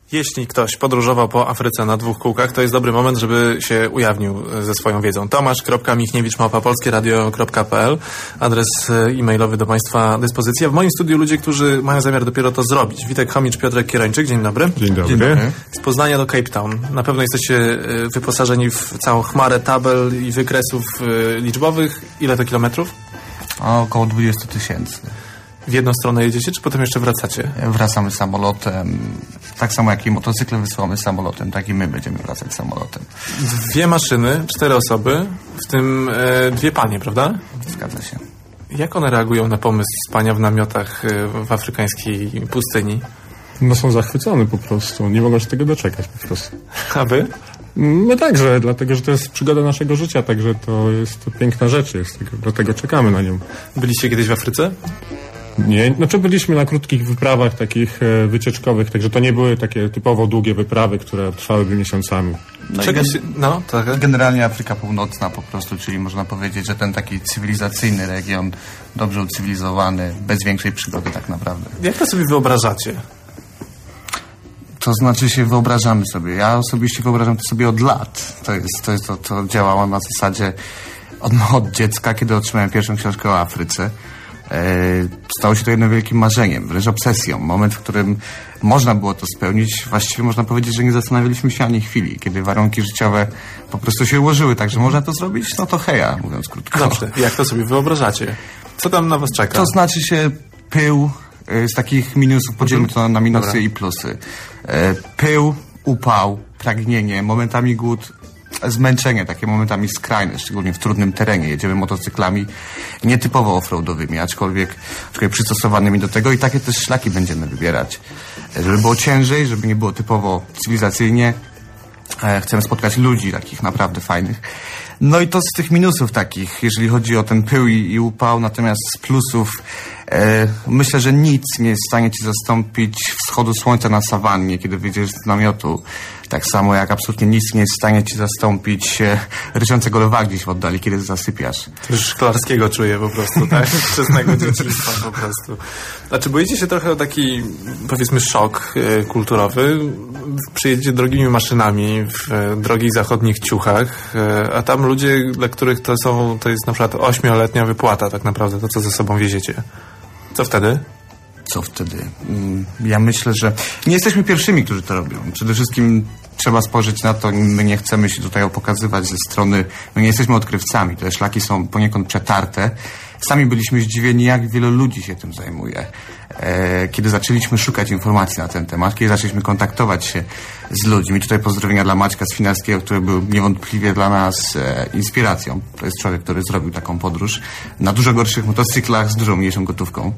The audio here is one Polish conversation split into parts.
Jeśli ktoś podróżował po Afryce na dwóch kółkach, to jest dobry moment, żeby się ujawnił ze swoją wiedzą. tomasz.michniewicz@polskieradio.pl, adres e-mailowy do Państwa dyspozycji. A w moim studiu ludzie, którzy mają zamiar dopiero to zrobić. Witek Chomicz, Piotrek Kierończyk, dzień dobry. Dzień dobry. Dzień dobry. Z Poznania do Cape Town. Na pewno jesteście wyposażeni w całą chmarę tabel i wykresów liczbowych. Ile to kilometrów? Około 20 000. W jedną stronę jedziecie, czy potem jeszcze wracacie? Wracamy samolotem. Tak samo jak i motocykle wysyłamy samolotem, tak i my będziemy wracać samolotem. 2 maszyny, 4 osoby, w tym 2 panie, prawda? Zgadza się. Jak one reagują na pomysł spania w namiotach w afrykańskiej pustyni? No są zachwycone po prostu. Nie mogą się tego doczekać po prostu. A wy? My także, dlatego że to jest przygoda naszego życia, także to jest piękna rzecz, dlatego czekamy na nią. Byliście kiedyś w Afryce? Nie, znaczy byliśmy na krótkich wyprawach takich wycieczkowych, także to nie były takie typowo długie wyprawy, które trwałyby miesiącami. Generalnie Afryka Północna po prostu, czyli można powiedzieć, że ten taki cywilizacyjny region, dobrze ucywilizowany, bez większej przygody tak naprawdę. Jak to sobie wyobrażacie? To znaczy się wyobrażamy sobie. Ja osobiście wyobrażam to sobie od lat. To działało na zasadzie od dziecka, kiedy otrzymałem pierwszą książkę o Afryce. Stało się to jednym wielkim marzeniem, wręcz obsesją. Moment, w którym można było to spełnić, właściwie można powiedzieć, że nie zastanawialiśmy się ani chwili. Kiedy warunki życiowe po prostu się ułożyły, tak że można to zrobić, no to heja, mówiąc krótko. Dobrze, jak to sobie wyobrażacie? Co tam na was czeka? To znaczy się pył, z takich minusów podzielmy to na minusy i plusy. Pył, upał, pragnienie, momentami głód, zmęczenie, takie momentami skrajne, szczególnie w trudnym terenie. Jedziemy motocyklami nietypowo offroadowymi, aczkolwiek przystosowanymi do tego i takie też szlaki będziemy wybierać. Żeby było ciężej, żeby nie było typowo cywilizacyjnie. Chcemy spotkać ludzi takich naprawdę fajnych. No i to z tych minusów takich, jeżeli chodzi o ten pył i upał, natomiast z plusów myślę, że nic nie jest w stanie ci zastąpić wschodu słońca na sawannie, kiedy wyjdziesz z namiotu. Tak samo jak absolutnie nic nie jest w stanie ci zastąpić ryczącego lwa gdzieś w oddali, kiedy zasypiasz. To już Szklarskiego czuję po prostu, tak? Wczesnego dzieciństwa po prostu. A czy boicie się trochę o taki, powiedzmy, szok kulturowy? Przyjedziecie drogimi maszynami w drogich zachodnich ciuchach, a tam ludzie, dla których to jest na przykład 8-letnia wypłata tak naprawdę, to co ze sobą wieziecie. Co wtedy? Co wtedy? Ja myślę, że nie jesteśmy pierwszymi, którzy to robią. Przede wszystkim trzeba spojrzeć na to, my nie chcemy się tutaj pokazywać ze strony, my nie jesteśmy odkrywcami, te szlaki są poniekąd przetarte. Sami byliśmy zdziwieni, jak wielu ludzi się tym zajmuje. Kiedy zaczęliśmy szukać informacji na ten temat, kiedy zaczęliśmy kontaktować się z ludźmi, tutaj pozdrowienia dla Maćka Swinarskiego, który był niewątpliwie dla nas inspiracją. To jest człowiek, który zrobił taką podróż na dużo gorszych motocyklach z dużo mniejszą gotówką.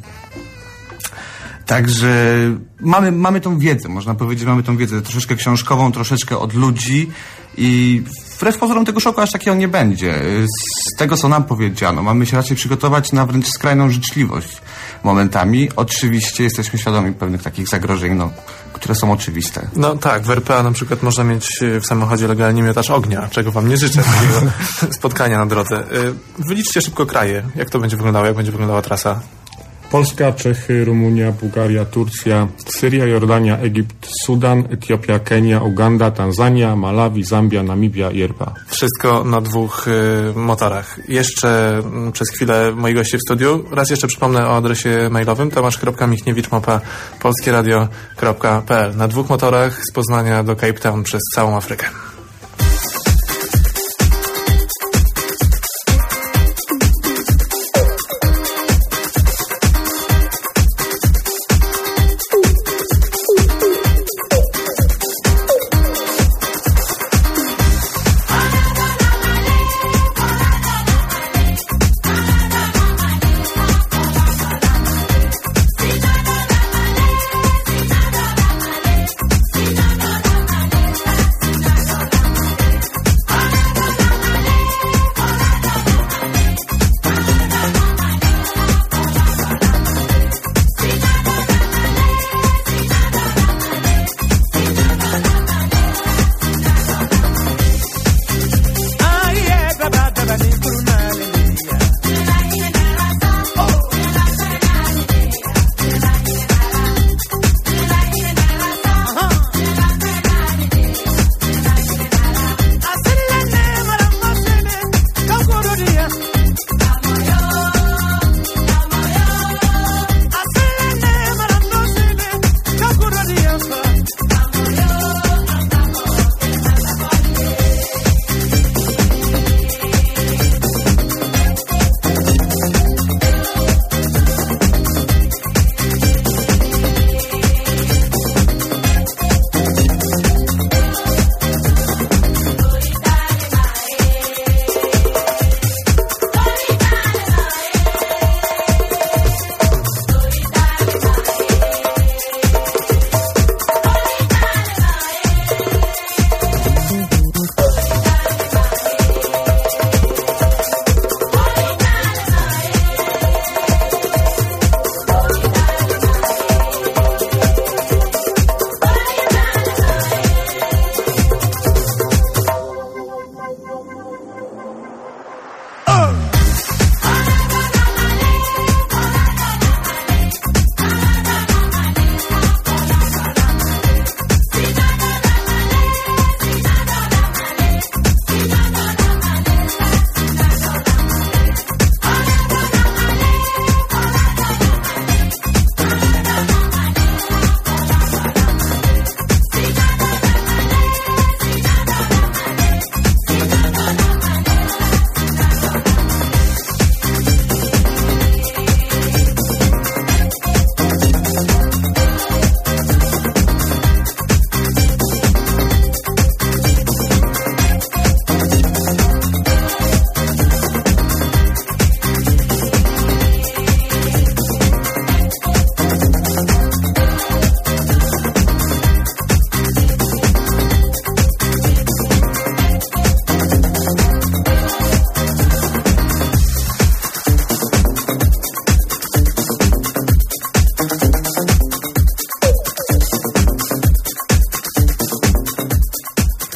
Także mamy tą wiedzę, można powiedzieć, że mamy tą wiedzę troszeczkę książkową, troszeczkę od ludzi i wbrew pozorom tego szoku aż takiego nie będzie. Z tego, co nam powiedziano, mamy się raczej przygotować na wręcz skrajną życzliwość momentami. Oczywiście jesteśmy świadomi pewnych takich zagrożeń, które są oczywiste. No tak, w RPA na przykład można mieć w samochodzie legalnie miotacz ognia, czego wam nie życzę, takiego spotkania na drodze. Wyliczcie szybko kraje. Jak to będzie wyglądało, jak będzie wyglądała trasa? Polska, Czechy, Rumunia, Bułgaria, Turcja, Syria, Jordania, Egipt, Sudan, Etiopia, Kenia, Uganda, Tanzania, Malawi, Zambia, Namibia i RPA. Wszystko na 2 motorach. Jeszcze przez chwilę moi goście w studiu. Raz jeszcze przypomnę o adresie mailowym tomasz.michniewicz@polskieradio.pl. Na 2 motorach z Poznania do Cape Town przez całą Afrykę.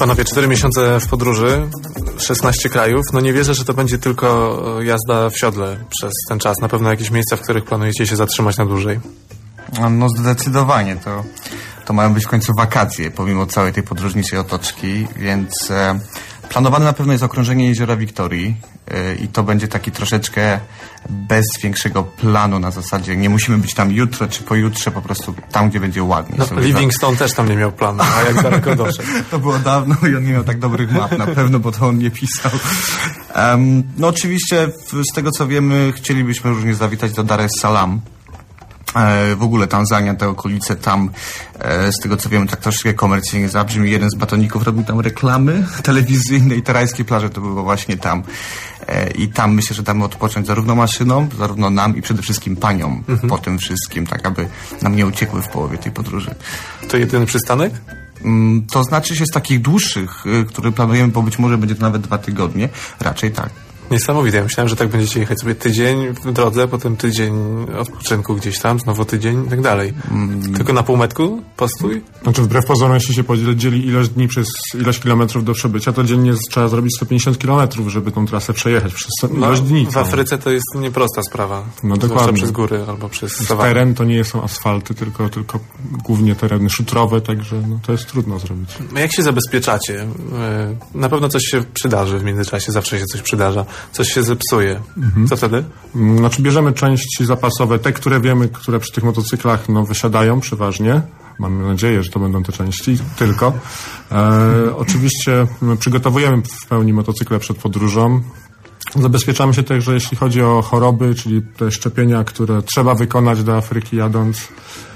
Panowie, 4 miesiące w podróży, 16 krajów. No nie wierzę, że to będzie tylko jazda w siodle przez ten czas. Na pewno jakieś miejsca, w których planujecie się zatrzymać na dłużej. No zdecydowanie. To mają być w końcu wakacje, pomimo całej tej podróżniczej otoczki, więc planowane na pewno jest okrążenie Jeziora Wiktorii i to będzie taki troszeczkę bez większego planu na zasadzie nie musimy być tam jutro czy pojutrze, po prostu tam, gdzie będzie ładnie. No, Livingstone też tam nie miał planu, a jak daleko doszedł. To było dawno i on nie miał tak dobrych map na pewno, bo to on nie pisał. No oczywiście z tego co wiemy chcielibyśmy również zawitać do Dar es Salaam. W ogóle Tanzania, te okolice tam, z tego co wiemy, tak troszkę komercyjnie zabrzmi. Jeden z batoników robił tam reklamy telewizyjne i te rajskie plaże to było właśnie tam. I tam myślę, że damy odpocząć zarówno maszynom, zarówno nam i przede wszystkim paniom po tym wszystkim, tak aby nam nie uciekły w połowie tej podróży. To jedyny przystanek? To znaczy się z takich dłuższych, które planujemy, bo być może będzie to nawet 2 tygodnie, raczej tak. Niesamowite. Ja myślałem, że tak będziecie jechać sobie tydzień w drodze, potem tydzień odpoczynku gdzieś tam, znowu tydzień i tak dalej. Tylko na półmetku postój? Znaczy wbrew pozorom, jeśli się podzieli ilość dni przez ilość kilometrów do przebycia, to dziennie trzeba zrobić 150 kilometrów, żeby tą trasę przejechać przez ilość dni. W Afryce to jest nieprosta sprawa. No dokładnie. Zwłaszcza przez góry albo przez sawannę. Teren to nie są asfalty, tylko głównie tereny szutrowe, także no, to jest trudno zrobić. Jak się zabezpieczacie? Na pewno coś się przydarzy w międzyczasie, zawsze się coś przydarza. Coś się zepsuje. Co wtedy? Znaczy bierzemy części zapasowe, te, które wiemy, które przy tych motocyklach wysiadają przeważnie. Mamy nadzieję, że to będą te części tylko. Oczywiście przygotowujemy w pełni motocykle przed podróżą. Zabezpieczamy się także, jeśli chodzi o choroby, czyli te szczepienia, które trzeba wykonać do Afryki jadąc.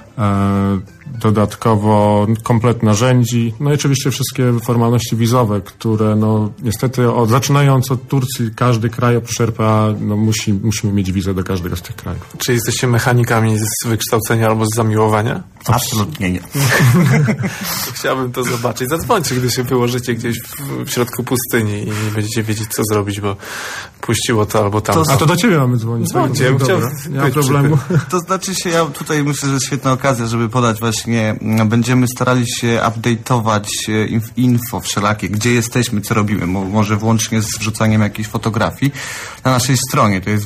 Dodatkowo komplet narzędzi, no i oczywiście wszystkie formalności wizowe, które niestety zaczynając od Turcji, każdy kraj oprócz RPA musimy mieć wizę do każdego z tych krajów. Czy jesteście mechanikami z wykształcenia albo z zamiłowania? Absolutnie nie. Chciałbym to zobaczyć. Zadzwońcie, gdy się wyłożycie gdzieś w środku pustyni i nie będziecie wiedzieć, co zrobić, bo puściło to albo tam. A to do ciebie mamy dzwonić. Dzwońcie, nie ma problemu. To znaczy się, ja tutaj myślę, że jest świetna okazja, żeby podać właśnie, będziemy starali się update'ować info wszelakie, gdzie jesteśmy, co robimy, może włącznie z wrzucaniem jakichś fotografii na naszej stronie, to jest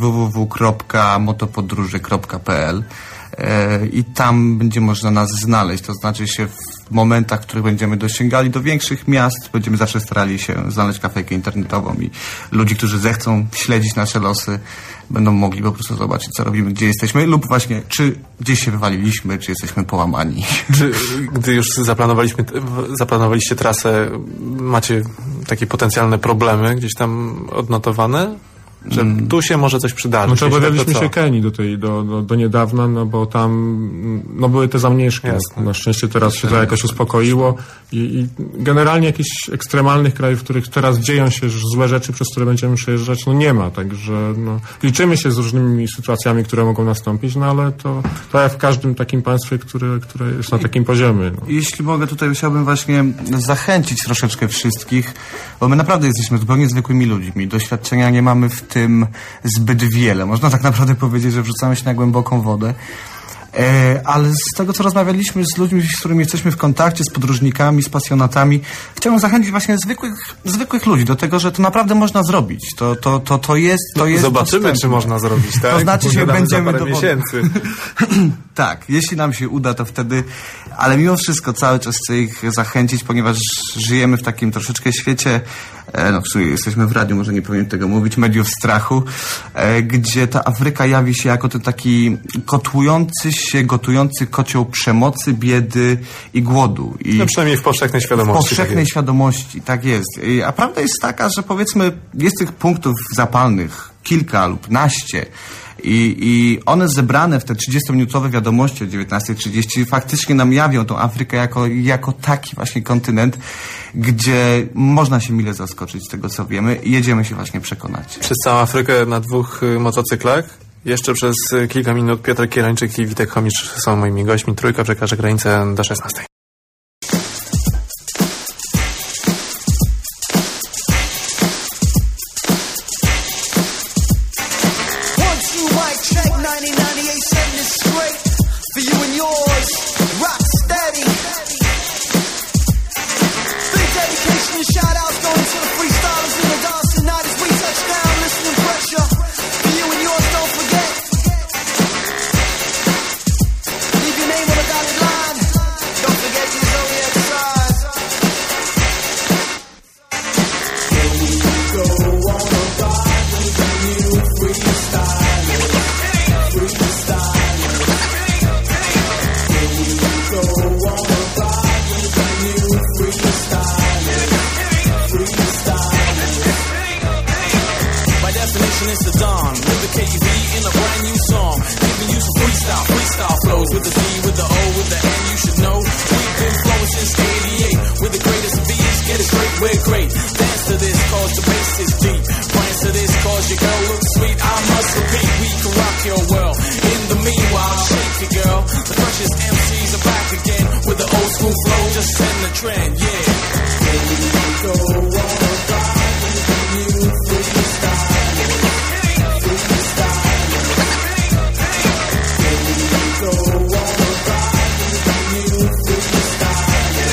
www.motopodróże.pl i tam będzie można nas znaleźć, to znaczy się w momentach, w których będziemy dosięgali do większych miast, będziemy zawsze starali się znaleźć kafejkę internetową i ludzi, którzy zechcą śledzić nasze losy, będą mogli po prostu zobaczyć, co robimy, gdzie jesteśmy lub właśnie, czy gdzieś się wywaliliśmy, czy jesteśmy połamani. Czy gdy już zaplanowaliście trasę, macie takie potencjalne problemy gdzieś tam odnotowane? Że tu się może coś przydarzyć. Znaczy obawialiśmy się Kenii do niedawna, bo tam były te zamieszki. Na szczęście teraz się to jakoś uspokoiło i generalnie jakichś ekstremalnych krajów, w których teraz dzieją się złe rzeczy, przez które będziemy przejeżdżać, nie ma. Także liczymy się z różnymi sytuacjami, które mogą nastąpić, ale to jak w każdym takim państwie, które jest na takim poziomie. Jeśli mogę, tutaj chciałbym właśnie zachęcić troszeczkę wszystkich, bo my naprawdę jesteśmy zupełnie zwykłymi ludźmi. Doświadczenia nie mamy w tym zbyt wiele. Można tak naprawdę powiedzieć, że wrzucamy się na głęboką wodę. Ale z tego, co rozmawialiśmy z ludźmi, z którymi jesteśmy w kontakcie, z podróżnikami, z pasjonatami, chciałbym zachęcić właśnie zwykłych ludzi do tego, że to naprawdę można zrobić. To jest zobaczymy, dostępne. Czy można zrobić, tak? To znaczy się będziemy do miesięcy. Tak, jeśli nam się uda, to wtedy, ale mimo wszystko cały czas chcę ich zachęcić, ponieważ żyjemy w takim troszeczkę świecie, w sumie jesteśmy w radiu, może nie powinien tego mówić, mediów strachu, gdzie ta Afryka jawi się jako ten taki gotujący kocioł przemocy, biedy i głodu. Przynajmniej w powszechnej świadomości. W powszechnej świadomości, tak jest. A prawda jest taka, że powiedzmy, jest tych punktów zapalnych kilka lub naście, i one zebrane w te 30-minutowe wiadomości o 19:30 faktycznie nam jawią tą Afrykę jako taki właśnie kontynent, gdzie można się mile zaskoczyć z tego, co wiemy i jedziemy się właśnie przekonać. Przez całą Afrykę na 2 motocyklach. Jeszcze przez kilka minut Piotr Kierończyk i Witek Chomicz są moimi gośćmi. Trójka przekaże granicę do 16. Dedication just in the trend, yeah. Here we go on a ride with the new freestyle. Freestyle. Here we go on a ride with the new freestyle.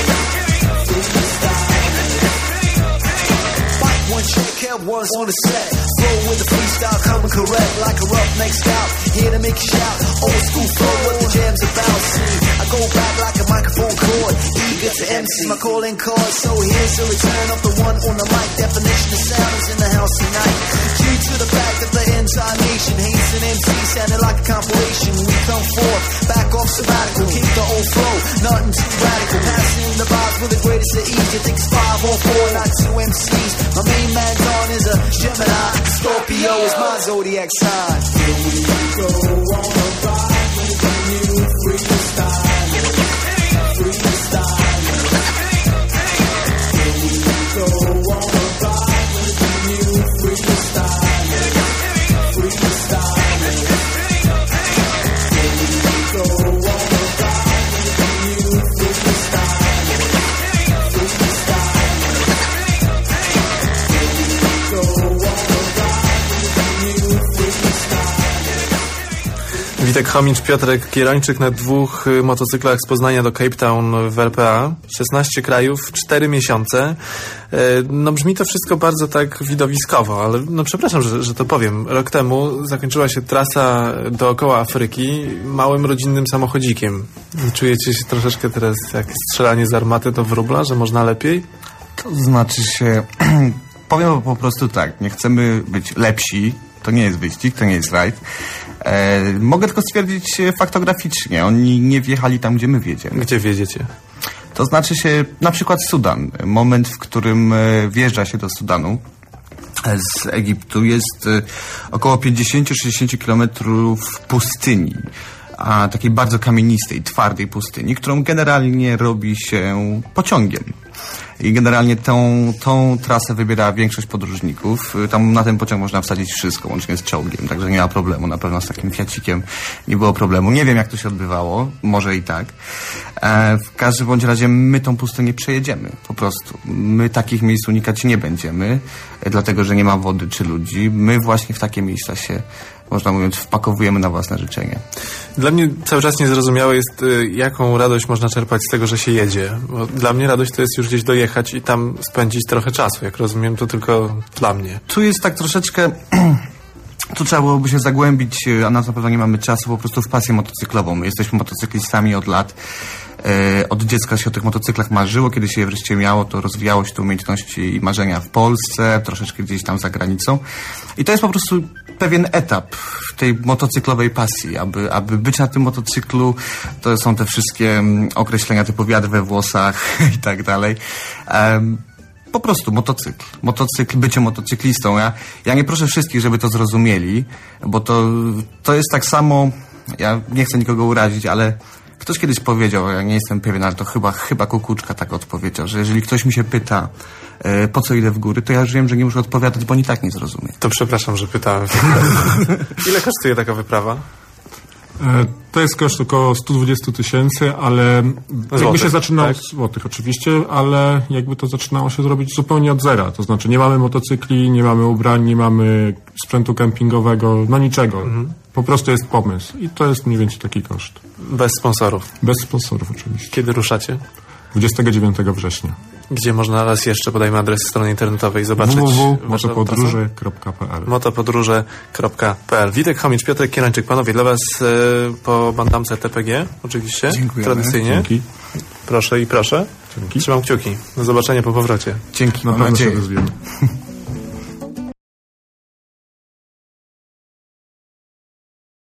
Freestyle. Bite one check, held once on the set. Flow with the freestyle, coming correct like a roughneck scout. Here to make you shout, old school flow, what the jam's about. See, I go back like a microphone cord, eager to MC my calling card. So here's the return of the one on the mic. Definition of sound is in the house tonight. Due to the fact that the entire nation hates an MC sounding like a compilation. We come forth, back off sabbatical, keep the old flow, nothing too radical. Passing the vibes with the greatest of ease. You think it's 5 or 4, not 2 MCs. My main man Don is a Gemini. Scorpio is my zodiac sign. Here we go on a ride with the new freestyle. Freestyle. Here we go on a ride with the new freestyle. Freestyle. Here we go on a ride with the new freestyle. Freestyle. Here we go on a Witek Chomicz, Piotrek Kierończyk na 2 motocyklach z Poznania do Cape Town w RPA. 16 krajów, 4 miesiące. No brzmi to wszystko bardzo tak widowiskowo, ale no przepraszam, że to powiem. Rok temu zakończyła się trasa dookoła Afryki małym rodzinnym samochodzikiem. Czujecie się troszeczkę teraz jak strzelanie z armaty do wróbla, że można lepiej? To znaczy się... Powiem po prostu tak, nie chcemy być lepsi, to nie jest wyścig, to nie jest rajd. Mogę tylko stwierdzić faktograficznie, oni nie wjechali tam, gdzie my wjedziemy. Gdzie wjedziecie? To znaczy się na przykład Sudan. Moment, w którym wjeżdża się do Sudanu z Egiptu, jest około 50-60 kilometrów pustyni. A takiej bardzo kamienistej, twardej pustyni, którą generalnie robi się pociągiem. I generalnie tą trasę wybiera większość podróżników. Tam na ten pociąg można wsadzić wszystko, łącznie z czołgiem, także nie ma problemu. Na pewno z takim Fiacikiem nie było problemu. Nie wiem, jak to się odbywało, może i tak. W każdym bądź razie my tą pustynię przejedziemy, po prostu. My takich miejsc unikać nie będziemy, dlatego że nie ma wody czy ludzi. My właśnie w takie miejsca się, można mówiąc, wpakowujemy na własne życzenie. Dla mnie cały czas niezrozumiałe jest, jaką radość można czerpać z tego, że się jedzie. Bo dla mnie radość to jest już gdzieś dojechać i tam spędzić trochę czasu. Jak rozumiem, to tylko dla mnie. Tu jest tak troszeczkę... Tu trzeba byłoby się zagłębić, a na pewno nie mamy czasu, po prostu w pasję motocyklową. My jesteśmy motocyklistami od lat. Od dziecka się o tych motocyklach marzyło. Kiedy się je wreszcie miało, to rozwijało się te umiejętności i marzenia w Polsce, troszeczkę gdzieś tam za granicą. I to jest po prostu pewien etap tej motocyklowej pasji. Aby być na tym motocyklu, to są te wszystkie określenia typu wiatr we włosach i tak dalej. Po prostu motocykl, bycie motocyklistą. Ja nie proszę wszystkich, żeby to zrozumieli, bo to jest tak samo, ja nie chcę nikogo urazić, ale ktoś kiedyś powiedział, ja nie jestem pewien, ale to chyba Kukuczka tak odpowiedział, że jeżeli ktoś mi się pyta, po co idę w góry, to ja już wiem, że nie muszę odpowiadać, bo on i tak nie zrozumie. To przepraszam, że pytałem. Ile kosztuje taka wyprawa? To jest koszt około 120 000, ale jakby się zaczynało, tak? Złotych oczywiście, ale jakby to zaczynało się zrobić zupełnie od zera. To znaczy nie mamy motocykli, nie mamy ubrań, nie mamy sprzętu kempingowego, no niczego. Po prostu jest pomysł i to jest mniej więcej taki koszt. Bez sponsorów? Bez sponsorów oczywiście. Kiedy ruszacie? 29 września. Gdzie można raz jeszcze, podajmy adres strony internetowej, zobaczyć www.motopodróże.pl motopodróże.pl. Witek Chomicz, Piotrek Kierończyk. Panowie, dla was po bandamce TPG, oczywiście. Dziękujemy. Tradycyjnie. Dzięki. Proszę i proszę. Dzięki. Trzymam kciuki. Do zobaczenia po powrocie. Dzięki. Na pewno się odezwiemy.